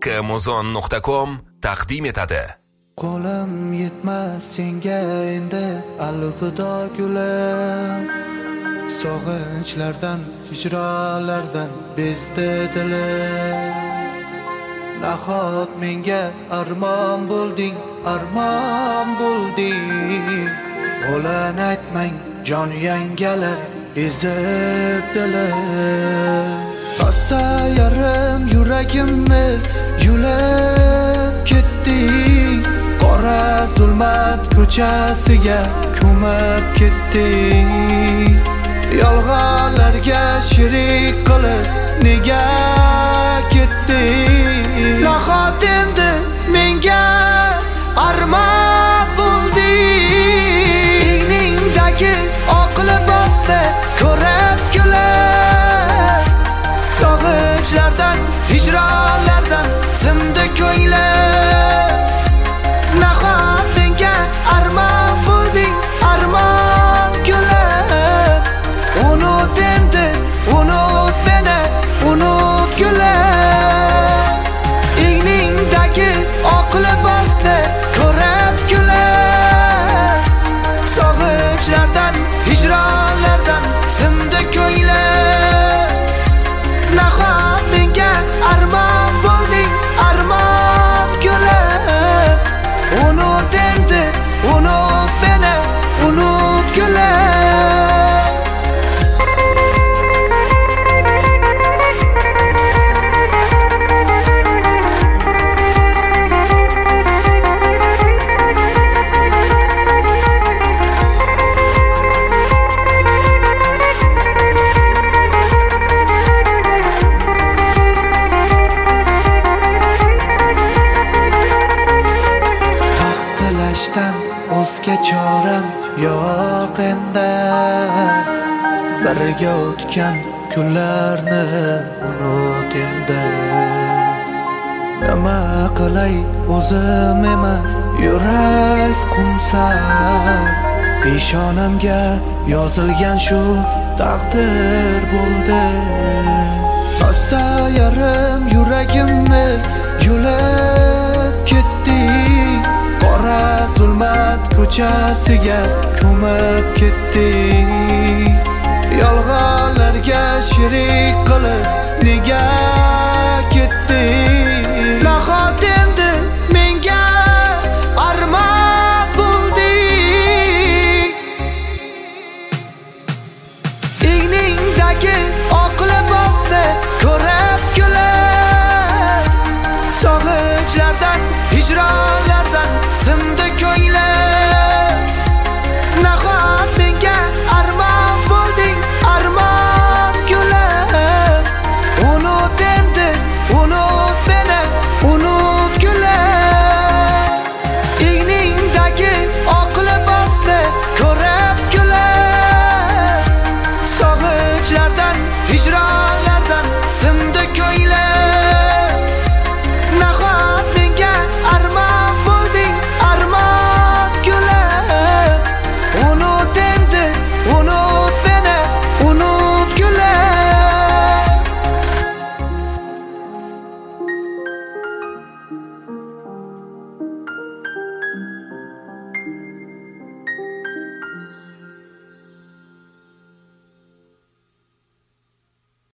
Muzon.com taqdim etadi. Qo'lim yetmas senga endi alvido gulim, sog'inchlardan, hijronlardan bezdi dilim. Nahot menga armon bo'lding, armon bo'lding. O'lan aytmang jon yangalar ezib dilim. Asta yarim yuragimni yulib ketding, qora zulmat ko'chasiga ko'mib ketding. Yolg'onlarga sherik qilib nega ketding? Nahot endi menga armon bo'lding. Egningdagi oq libosni ko'rib kulib, sog'inchlardan, hijronlardan sindi ko'nglim. Nahot menga armon bo'lding, armon gulim. Unut endi, unut meni, unut gulim. Egningdagi oq libosni ko'rib kulib, sog'inchlardan, hijronlardan sindi ko'nglim. Nahot menga armon bo'lding, armon gulim. Unut endi, unut meni, unut gulim. O'zga choram yo'q endi, birga o'tgan kunlarni unut endi. Nima qilay o'zim emas, yurak qumsan. Peshonamga yozilgan shu taqdir bo'ldi. Asta yarim yuragimni yulib ketding, qora zulmat ko'chasiga ko'mib ketding. Yolg'onlarga sherik qilib nega